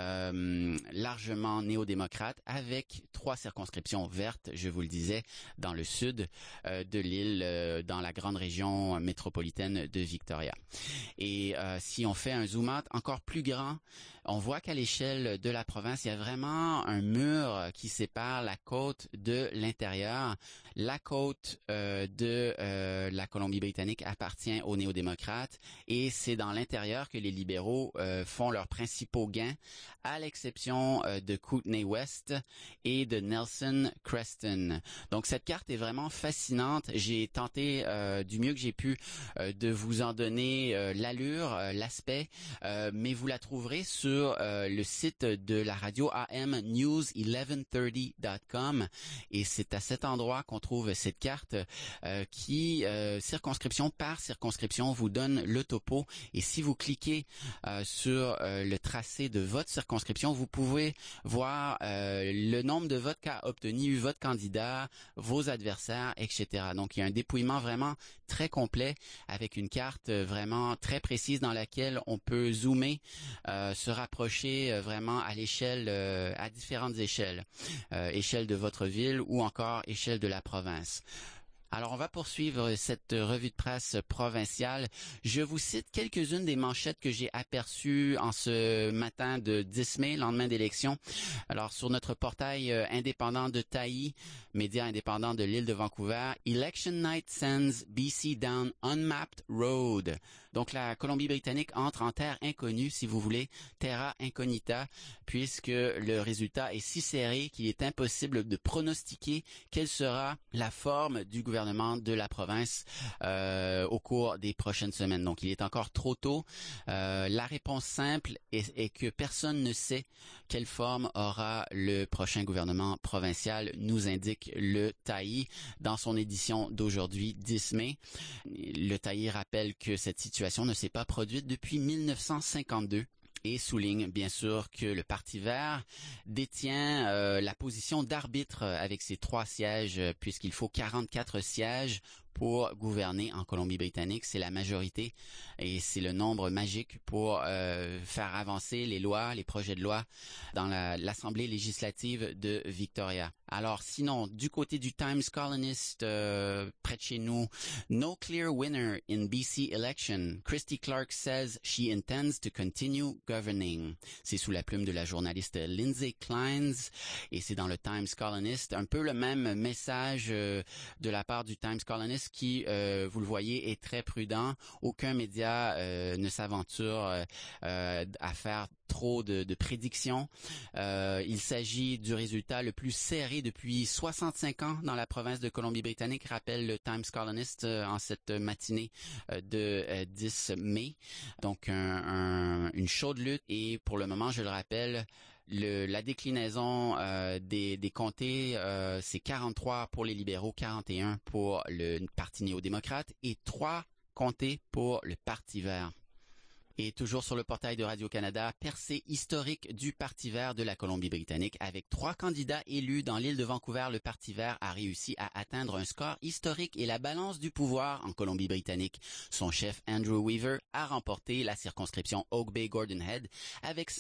largement néo-démocrate avec 3 circonscriptions vertes, je vous le disais, dans le sud de l'île, dans la grande région métropolitaine de Victoria. Et si on fait un zoom out encore plus grand, on voit qu'à l'échelle de la province, il y a vraiment un mur qui sépare la côte de l'intérieur. La côte de la Colombie-Britannique appartient aux néo-démocrates et c'est dans l'intérieur que les libéraux font leurs principaux gains, à l'exception de Kootenay West et de Nelson Creston. Donc cette carte est vraiment fascinante. J'ai tenté du mieux que j'ai pu de vous en donner l'allure, l'aspect, mais vous la trouverez sur le site de la radio AM news1130.com et c'est à cet endroit qu'on trouve cette carte qui, circonscription par circonscription, vous donne le topo et si vous cliquez sur le tracé de votre circonscription, vous pouvez voir le nombre de votes qu'a obtenu votre candidat, vos adversaires, etc. Donc, il y a un dépouillement vraiment très complet avec une carte vraiment très précise dans laquelle on peut zoomer, se rapprocher vraiment à l'échelle, à différentes échelles, échelle de votre ville ou encore échelle de la province. Alors, on va poursuivre cette revue de presse provinciale. Je vous cite quelques-unes des manchettes que j'ai aperçues en ce matin de 10 mai, lendemain d'élection. Alors, sur notre portail indépendant de Taï, média indépendant de l'île de Vancouver, « Election night sends BC down unmapped road ». Donc, la Colombie-Britannique entre en terre inconnue, si vous voulez, terra incognita, puisque le résultat est si serré qu'il est impossible de pronostiquer quelle sera la forme du gouvernement de la province au cours des prochaines semaines. Donc, il est encore trop tôt. La réponse simple est que personne ne sait quelle forme aura le prochain gouvernement provincial, nous indique le Taï dans son édition d'aujourd'hui, 10 mai. Le Taï rappelle que cette situation ne s'est pas produite depuis 1952. Et souligne bien sûr que le Parti vert détient la position d'arbitre avec ses 3 sièges, puisqu'il faut 44 sièges pour gouverner en Colombie-Britannique. C'est la majorité et c'est le nombre magique pour faire avancer les lois, les projets de loi dans l'Assemblée législative de Victoria. Alors sinon, du côté du Times Colonist, près de chez nous, no clear winner in BC election. Christy Clark says she intends to continue governing. C'est sous la plume de la journaliste Lindsay Clines et c'est dans le Times Colonist. Un peu le même message de la part du Times Colonist qui, vous le voyez, est très prudent. Aucun média ne s'aventure à faire trop de prédictions. Il s'agit du résultat le plus serré depuis 65 ans dans la province de Colombie-Britannique, rappelle le Times Colonist en cette matinée de 10 mai. Donc, une chaude lutte et pour le moment, je le rappelle, la déclinaison des comtés, c'est 43 pour les libéraux, 41 pour le Parti néo-démocrate et 3 comtés pour le Parti vert. Et toujours sur le portail de Radio-Canada, percée historique du Parti vert de la Colombie-Britannique. Avec 3 candidats élus dans l'île de Vancouver, le Parti vert a réussi à atteindre un score historique et la balance du pouvoir en Colombie-Britannique. Son chef Andrew Weaver a remporté la circonscription Oak Bay-Gordon Head avec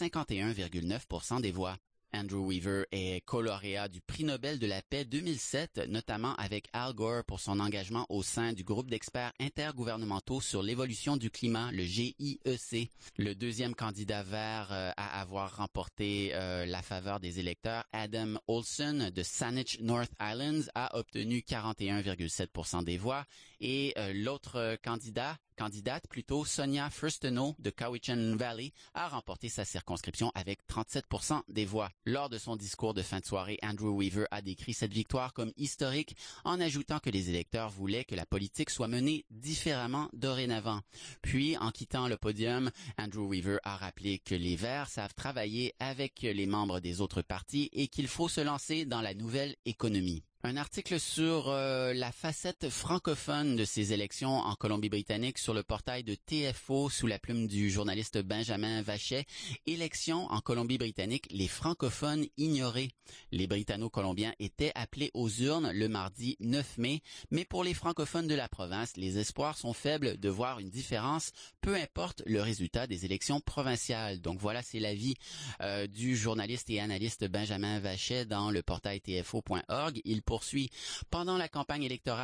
51,9% des voix. Andrew Weaver est co-lauréat du prix Nobel de la paix 2007, notamment avec Al Gore pour son engagement au sein du groupe d'experts intergouvernementaux sur l'évolution du climat, le GIEC. Le deuxième candidat vert à avoir remporté la faveur des électeurs, Adam Olson de Saanich North Islands, a obtenu 41,7% des voix et l'autre candidate, Sonia Furstenau de Cowichan Valley, a remporté sa circonscription avec 37% des voix. Lors de son discours de fin de soirée, Andrew Weaver a décrit cette victoire comme historique en ajoutant que les électeurs voulaient que la politique soit menée différemment dorénavant. Puis, en quittant le podium, Andrew Weaver a rappelé que les Verts savent travailler avec les membres des autres partis et qu'il faut se lancer dans la nouvelle économie. Un article sur la facette francophone de ces élections en Colombie-Britannique sur le portail de TFO sous la plume du journaliste Benjamin Vachet. Élections en Colombie-Britannique, les francophones ignorés. Les Britanno-Colombiens étaient appelés aux urnes le mardi 9 mai, mais pour les francophones de la province, les espoirs sont faibles de voir une différence, peu importe le résultat des élections provinciales. Donc voilà, c'est l'avis du journaliste et analyste Benjamin Vachet dans le portail tfo.org. Il poursuit. Pendant la campagne électorale,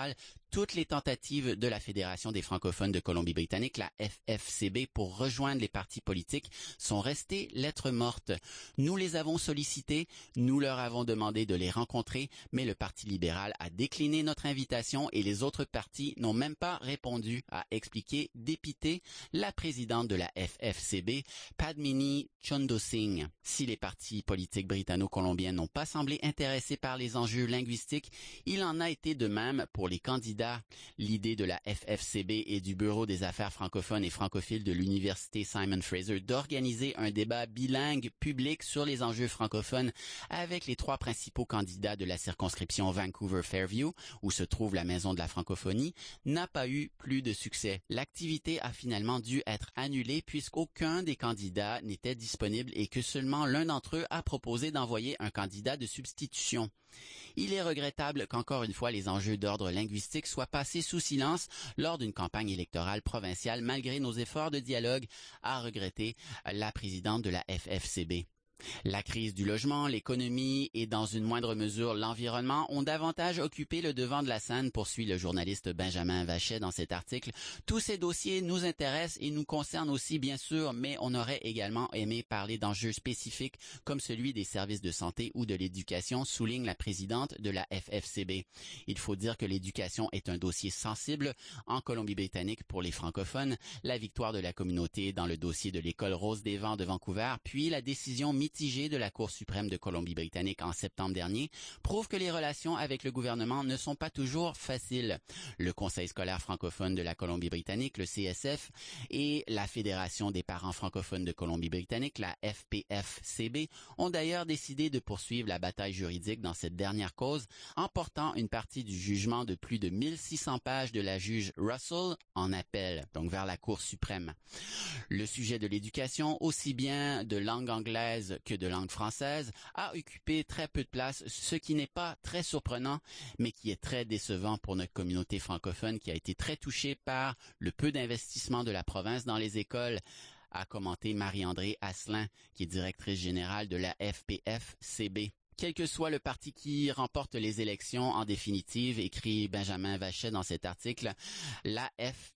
Toutes les tentatives de la Fédération des francophones de Colombie-Britannique, la FFCB, pour rejoindre les partis politiques sont restées lettres mortes. Nous les avons sollicités, nous leur avons demandé de les rencontrer, mais le Parti libéral a décliné notre invitation et les autres partis n'ont même pas répondu, a expliqué dépitée la présidente de la FFCB, Padmini Chondosingh. Si les partis politiques britanno-colombiens n'ont pas semblé intéressés par les enjeux linguistiques, il en a été de même pour les candidats. L'idée de la FFCB et du Bureau des affaires francophones et francophiles de l'Université Simon Fraser d'organiser un débat bilingue public sur les enjeux francophones avec les 3 principaux candidats de la circonscription Vancouver-Fairview, où se trouve la Maison de la francophonie, n'a pas eu plus de succès. L'activité a finalement dû être annulée puisqu'aucun des candidats n'était disponible et que seulement l'un d'entre eux a proposé d'envoyer un candidat de substitution. Il est regrettable qu'encore une fois les enjeux d'ordre linguistique soient passés sous silence lors d'une campagne électorale provinciale malgré nos efforts de dialogue, a regretté la présidente de la FFCB. La crise du logement, l'économie et dans une moindre mesure l'environnement ont davantage occupé le devant de la scène, poursuit le journaliste Benjamin Vachet dans cet article. Tous ces dossiers nous intéressent et nous concernent aussi bien sûr, mais on aurait également aimé parler d'enjeux spécifiques comme celui des services de santé ou de l'éducation, souligne la présidente de la FFCB. Il faut dire que l'éducation est un dossier sensible en Colombie-Britannique pour les francophones. La victoire de la communauté dans le dossier de l'école Rose des Vents de Vancouver, puis la décision mitigée de la Cour suprême de Colombie-Britannique en septembre dernier prouve que les relations avec le gouvernement ne sont pas toujours faciles. Le Conseil scolaire francophone de la Colombie-Britannique, le CSF, et la Fédération des parents francophones de Colombie-Britannique, la FPFCB, ont d'ailleurs décidé de poursuivre la bataille juridique dans cette dernière cause en portant une partie du jugement de plus de 1600 pages de la juge Russell en appel, donc vers la Cour suprême. Le sujet de l'éducation, aussi bien de langue anglaise que de langue française, a occupé très peu de place, ce qui n'est pas très surprenant, mais qui est très décevant pour notre communauté francophone qui a été très touchée par le peu d'investissement de la province dans les écoles, a commenté Marie-André Asselin, qui est directrice générale de la FPFCB. Quel que soit le parti qui remporte les élections, en définitive, écrit Benjamin Vachet dans cet article, la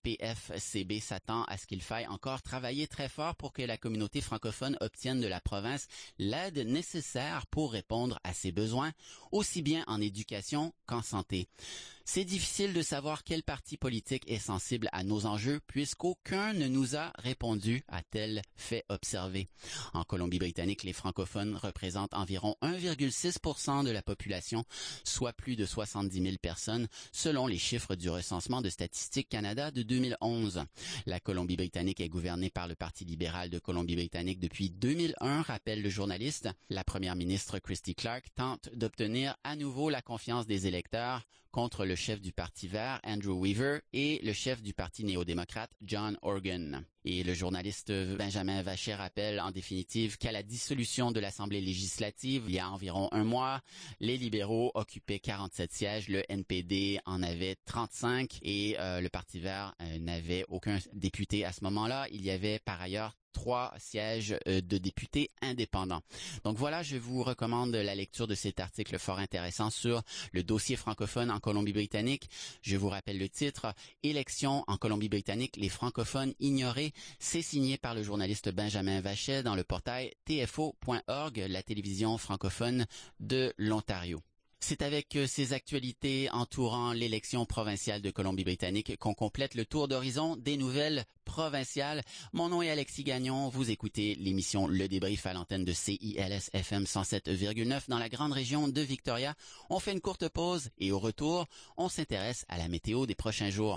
FPFCB s'attend à ce qu'il faille encore travailler très fort pour que la communauté francophone obtienne de la province l'aide nécessaire pour répondre à ses besoins, aussi bien en éducation qu'en santé. C'est difficile de savoir quel parti politique est sensible à nos enjeux puisqu'aucun ne nous a répondu, a-t-elle fait observer. En Colombie-Britannique, les francophones représentent environ 1,6% de la population, soit plus de 70 000 personnes, selon les chiffres du recensement de Statistique Canada de 2011. La Colombie-Britannique est gouvernée par le Parti libéral de Colombie-Britannique depuis 2001, rappelle le journaliste. La première ministre Christy Clark tente d'obtenir à nouveau la confiance des électeurs contre le chef du Parti vert, Andrew Weaver, et le chef du Parti néo-démocrate, John Organ. Et le journaliste Benjamin Vachet rappelle en définitive qu'à la dissolution de l'Assemblée législative, il y a environ un mois, les libéraux occupaient 47 sièges, le NPD en avait 35 et le Parti vert n'avait aucun député à ce moment-là. Il y avait par ailleurs 3 sièges de députés indépendants. Donc voilà, je vous recommande la lecture de cet article fort intéressant sur le dossier francophone en Colombie-Britannique. Je vous rappelle le titre, Élections en Colombie-Britannique, les francophones ignorés. C'est signé par le journaliste Benjamin Vachet dans le portail tfo.org, la télévision francophone de l'Ontario. C'est avec ces actualités entourant l'élection provinciale de Colombie-Britannique qu'on complète le tour d'horizon des nouvelles provinciales. Mon nom est Alexis Gagnon. Vous écoutez l'émission Le Débrief à l'antenne de CILS FM 107,9 dans la grande région de Victoria. On fait une courte pause et au retour, on s'intéresse à la météo des prochains jours.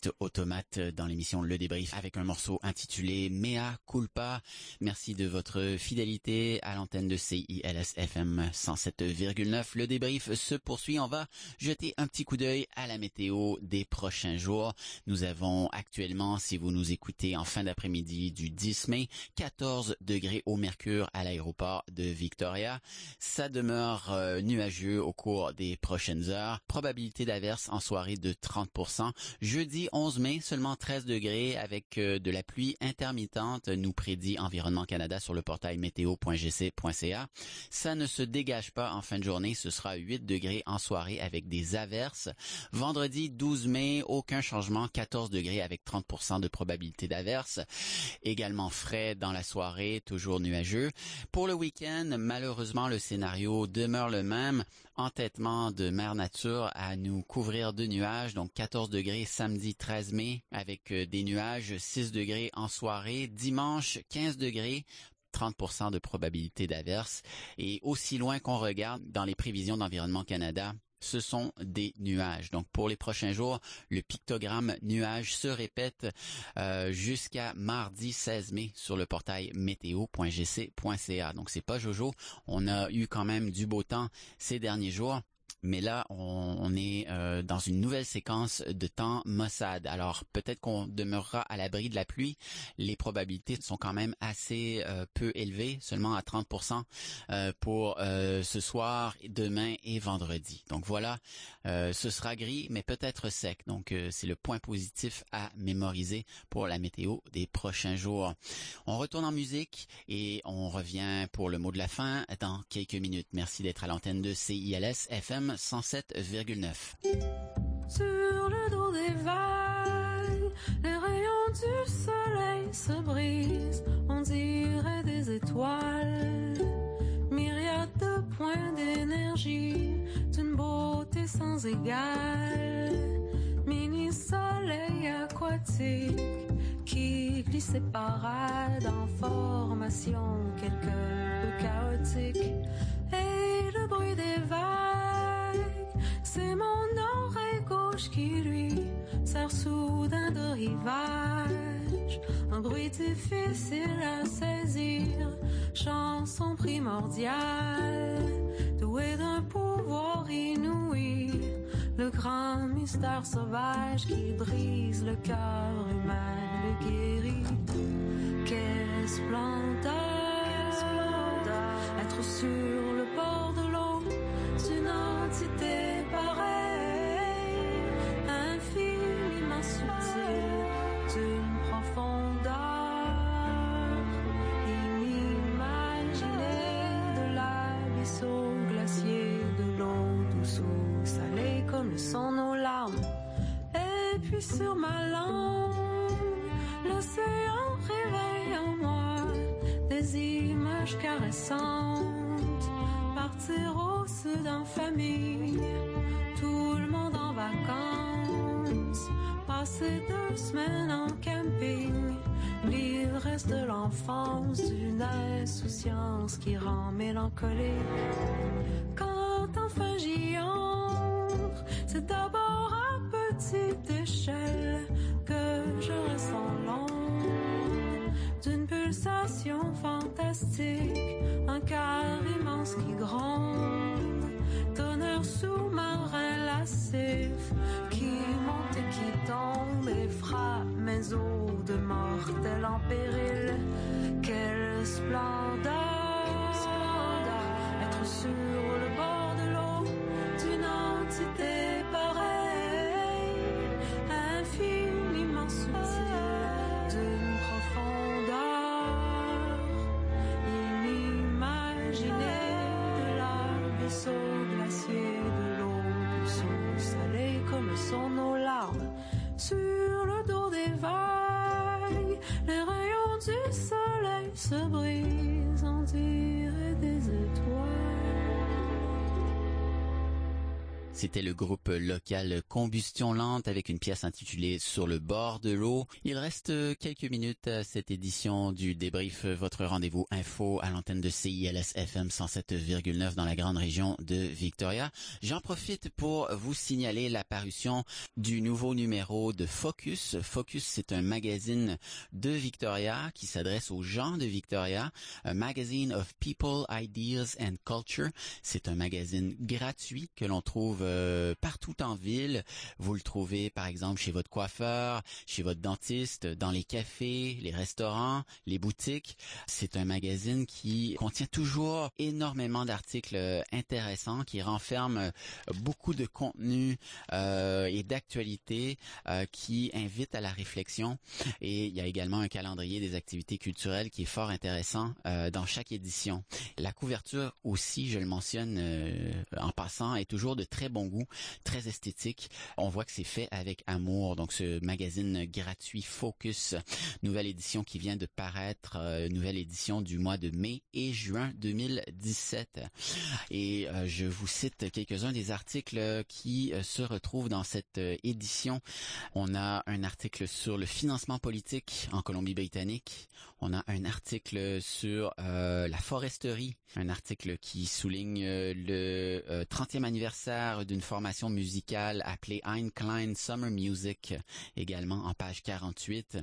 artiste Automate dans l'émission Le Débrief avec un morceau intitulé Mea Culpa. Merci de votre fidélité à l'antenne de CILS FM 107,9. Le Débrief se poursuit. On va jeter un petit coup d'œil à la météo des prochains jours. Nous avons actuellement, si vous nous écoutez en fin d'après-midi du 10 mai, 14 degrés au mercure à l'aéroport de Victoria. Ça demeure nuageux au cours des prochaines heures. Probabilité d'averse en soirée de 30%. Jeudi 11 mai, seulement 13 degrés avec de la pluie intermittente, nous prédit Environnement Canada sur le portail météo.gc.ca. Ça ne se dégage pas en fin de journée, ce sera 8 degrés en soirée avec des averses. Vendredi 12 mai, aucun changement, 14 degrés avec 30% de probabilité d'averse. Également frais dans la soirée, toujours nuageux. Pour le week-end, malheureusement, le scénario demeure le même. Entêtement de Mère Nature à nous couvrir de nuages, donc 14 degrés samedi 13 mai avec des nuages, 6 degrés en soirée. Dimanche, 15 degrés. 30% de probabilité d'averse. Et aussi loin qu'on regarde dans les prévisions d'Environnement Canada, ce sont des nuages. Donc, pour les prochains jours, le pictogramme nuage se répète jusqu'à mardi 16 mai sur le portail météo.gc.ca. Donc, c'est pas jojo. On a eu quand même du beau temps ces derniers jours. Mais là, on est dans une nouvelle séquence de temps maussade. Alors, peut-être qu'on demeurera à l'abri de la pluie. Les probabilités sont quand même assez peu élevées, seulement à 30% pour ce soir, demain et vendredi. Donc voilà, ce sera gris, mais peut-être sec. Donc, c'est le point positif à mémoriser pour la météo des prochains jours. On retourne en musique et on revient pour le mot de la fin dans quelques minutes. Merci d'être à l'antenne de CILS FM 107,9. Sur le dos des vagues, les rayons du soleil se brisent, on dirait des étoiles, myriades de points d'énergie, d'une beauté sans égale, mini-soleil aquatique qui glisse et parade en formation quelque peu chaotique, et le bruit des vagues, c'est mon oreille gauche qui lui sert soudain de rivage. Un bruit difficile à saisir, chanson primordiale, douée d'un pouvoir inouï, le grand mystère sauvage qui brise le cœur humain, le guérit. Quelle splendeur, être sur le bord de l'eau, d'une entité pareille, infiniment subtile, d'une profondeur inimaginée, de l'abysse au glacier, de l'eau douce ou salée comme le sont nos larmes. Et puis sur ma langue, l'océan réveille en moi des images caressantes. Partir au sud en famille, tout le monde en vacances, passer 2 semaines en camping, l'ivresse de l'enfance, d'une insouciance qui rend mélancolique. Quand enfin j'y entre, c'est d'abord à petite échelle que je ressens l'onde d'une pulsation fantastique, un cœur immense qui gronde, tonnerre sous-marin lascif qui monte et qui tombe et frappe mes os de mortels en péril. Quelle splendeur, être sur le bord de l'eau, d'une entité pareille, infiniment subtile, d'une profondeur inimaginée, de l'abysse au glacier, de l'eau douce ou salée comme sont nos larmes. Sur le dos des vagues, les rayons du soleil se brisent, on dirait des étoiles. C'était le groupe local Combustion Lente avec une pièce intitulée Sur le bord de l'eau. Il reste quelques minutes à cette édition du débrief, votre rendez-vous info à l'antenne de CILS FM 107,9 dans la grande région de Victoria. J'en profite pour vous signaler la parution du nouveau numéro de Focus. Focus, c'est un magazine de Victoria qui s'adresse aux gens de Victoria, un magazine of people, ideas and culture. C'est un magazine gratuit que l'on trouve partout en ville. Vous le trouvez par exemple chez votre coiffeur, chez votre dentiste, dans les cafés, les restaurants, les boutiques. C'est un magazine qui contient toujours énormément d'articles intéressants, qui renferme beaucoup de contenu et d'actualités qui invitent à la réflexion. Et il y a également un calendrier des activités culturelles qui est fort intéressant dans chaque édition. La couverture aussi, je le mentionne en passant, est toujours de très bon goût, très esthétique. On voit que c'est fait avec amour. Donc ce magazine gratuit Focus, nouvelle édition qui vient de paraître, nouvelle édition du mois de mai et juin 2017. Et je vous cite quelques-uns des articles qui se retrouvent dans cette édition. On a un article sur le financement politique en Colombie-Britannique. On a un article sur la foresterie, un article qui souligne le 30e anniversaire d'une formation musicale appelée Ein Klein Summer Music, également en page 48.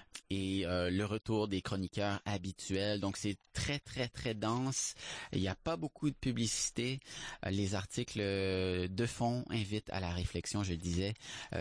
Et le retour des chroniqueurs habituels. Donc c'est très très très dense. Il n'y a pas beaucoup de publicité. Les articles de fond invitent à la réflexion, je le disais.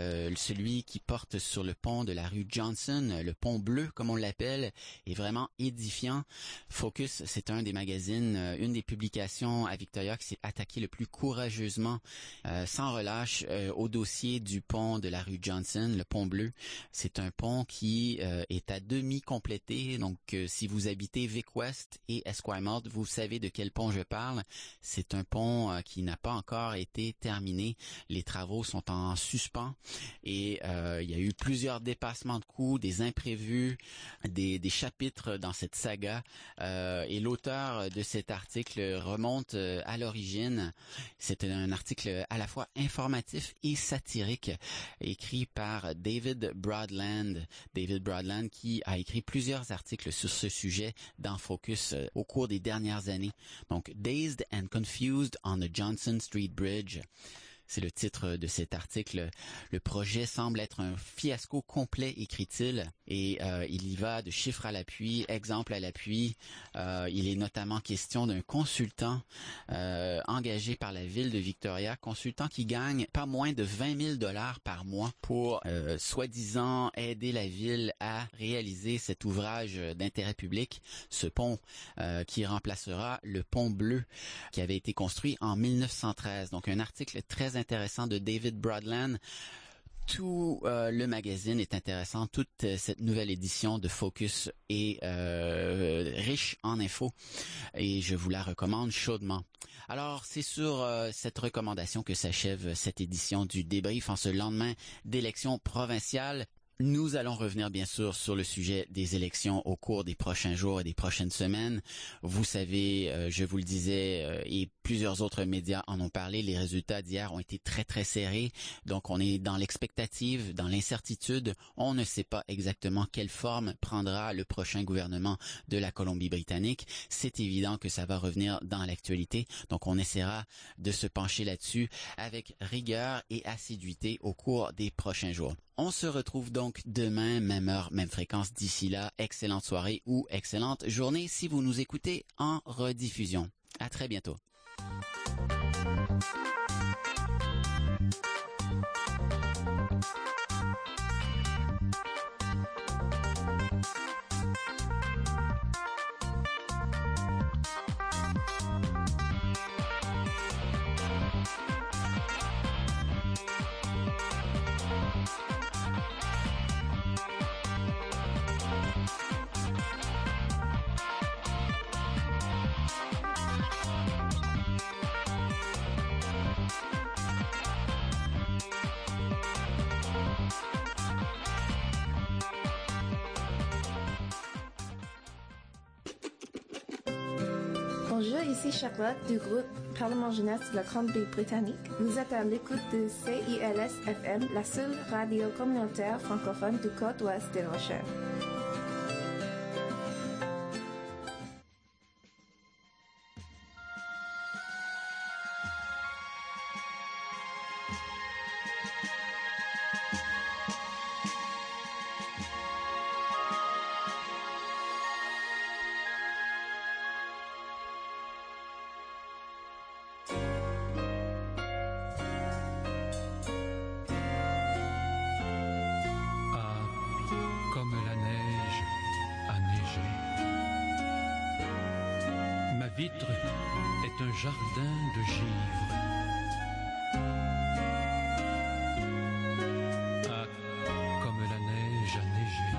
Celui qui porte sur le pont de la rue Johnson, le pont bleu comme on l'appelle, est vraiment édifiant. Focus, c'est un des magazines, une des publications à Victoria qui s'est attaqué le plus courageusement, sans relâche, au dossier du pont de la rue Johnson, le pont bleu. C'est un pont qui est à demi complété. Donc, si vous habitez Vic West et Esquimalt, vous savez de quel pont je parle. C'est un pont qui n'a pas encore été terminé. Les travaux sont en suspens et il y a eu plusieurs dépassements de coûts, des imprévus, des chapitres dans cette saga. Et l'auteur de cet article remonte à l'origine. C'est un article à la fois informatif et satirique, écrit par David Broadland. David Broadland qui a écrit plusieurs articles sur ce sujet dans Focus au cours des dernières années. Donc, Dazed and Confused on the Johnson Street Bridge. C'est le titre de cet article. Le projet semble être un fiasco complet, écrit-il, et il y va de chiffres à l'appui, exemples à l'appui. Il est notamment question d'un consultant engagé par la ville de Victoria, consultant qui gagne pas moins de 20 000 $ par mois pour soi-disant aider la ville à réaliser cet ouvrage d'intérêt public, ce pont qui remplacera le pont bleu qui avait été construit en 1913. Donc un article très intéressant de David Broadland. Tout le magazine est intéressant. Toute cette nouvelle édition de Focus est riche en infos et je vous la recommande chaudement. Alors, c'est sur cette recommandation que s'achève cette édition du débrief en ce lendemain d'élections provinciales. Nous allons revenir bien sûr sur le sujet des élections au cours des prochains jours et des prochaines semaines. Vous savez, je vous le disais, et plusieurs autres médias en ont parlé, les résultats d'hier ont été très très serrés. Donc on est dans l'expectative, dans l'incertitude. On ne sait pas exactement quelle forme prendra le prochain gouvernement de la Colombie-Britannique. C'est évident que ça va revenir dans l'actualité. Donc on essaiera de se pencher là-dessus avec rigueur et assiduité au cours des prochains jours. On se retrouve donc demain, même heure, même fréquence. D'ici là, excellente soirée ou excellente journée si vous nous écoutez en rediffusion. À très bientôt. Bonjour, ici Charlotte du groupe Parlement Jeunesse de la Colombie-Britannique. Vous êtes à l'écoute de CILS-FM, la seule radio communautaire francophone du Côte-Ouest des Rochers. Vitre est un jardin de givre. Ah, comme la neige a neigé.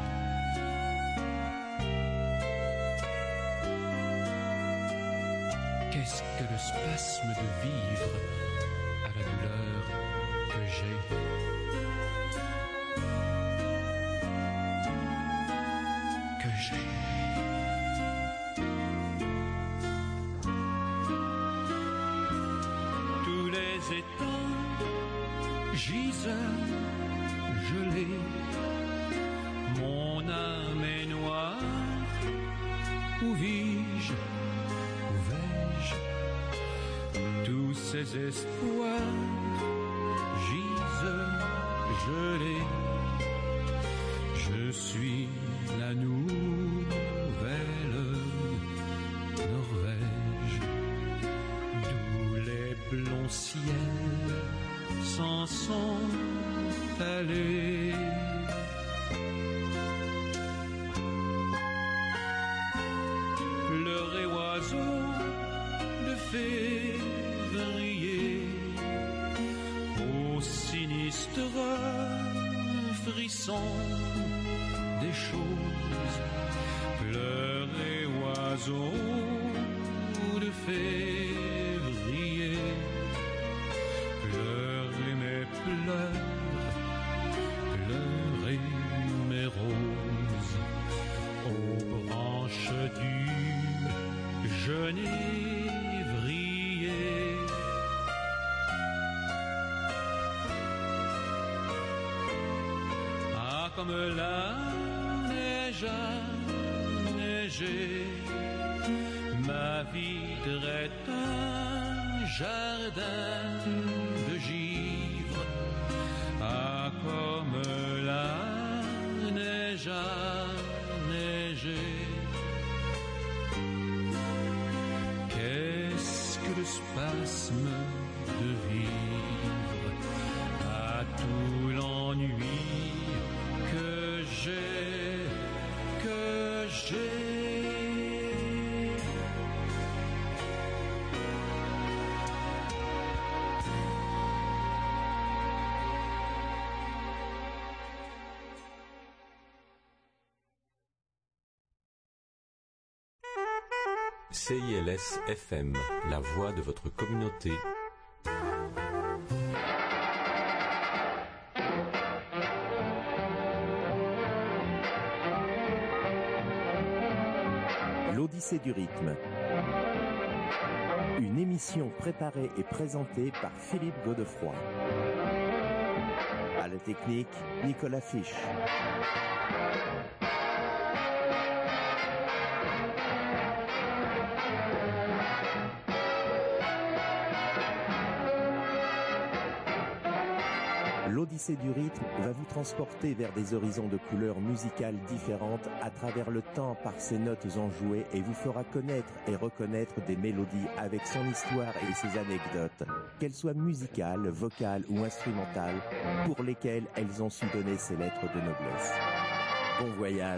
Qu'est-ce que le spasme de vivre à la douleur que j'ai? Giseur gelé, mon âme est noire. Où vis-je, où vais-je? Tous ces espoirs gisent gelés. Je suis la nouvelle Norvège, d'où les blonds ciels s'en sont allés. Pleurez oiseaux de février, au sinistre frisson des choses. Pleurez oiseaux de février, pleurez mes pleurs, pleurez mes roses, aux branches du genévrier. Ah, comme la neige a neigé, ma vitre est un jardin de givre. Ah, comme la neige a neigé. Qu'est-ce que le spasme de vivre à tout l'ennui que j'ai, que j'ai. CILS-FM, la voix de votre communauté. L'Odyssée du rythme. Une émission préparée et présentée par Philippe Godefroy. À la technique, Nicolas Fisch. L'Odyssée du rythme va vous transporter vers des horizons de couleurs musicales différentes à travers le temps par ses notes enjouées et vous fera connaître et reconnaître des mélodies avec son histoire et ses anecdotes, qu'elles soient musicales, vocales ou instrumentales, pour lesquelles elles ont su donner ces lettres de noblesse. Bon voyage.